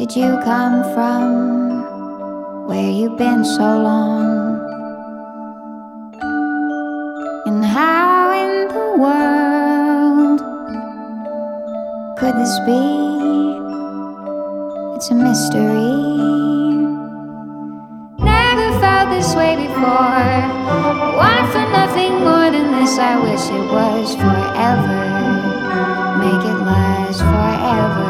did you come from? Where you been so long? And how in the world could this be? It's a mystery. Never felt this way before. Want for nothing more than this. I wish it was forever. Make it last forever.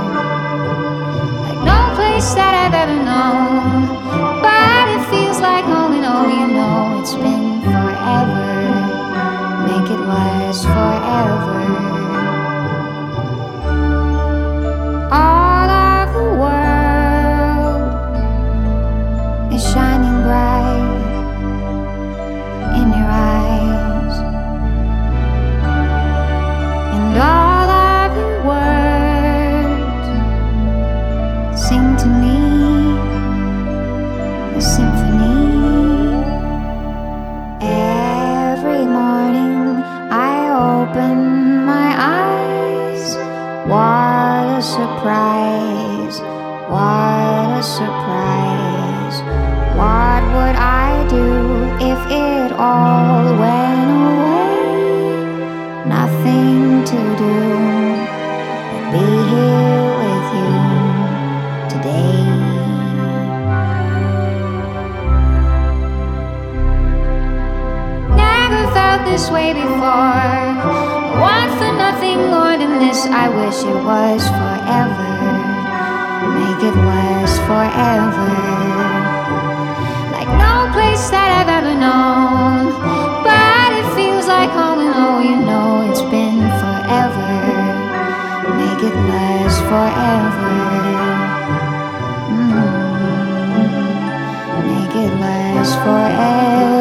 Like no place that I've ever known, but it feels like home. And oh, you know it's been forever. Make it last forever. All of the world is shining bright in your eyes, and all of your words sing to me a symphony. Every morning I open my eyes. What a surprise, what a surprise. What would I do if it all went away? Nothing to do but be here with you today. Never felt this way before. Want for nothing more than this. I wish it was forever. Make it last forever. Like no place that I've ever known, but it feels like home. And oh, you know it's been forever. Make it last forever. Make it last forever.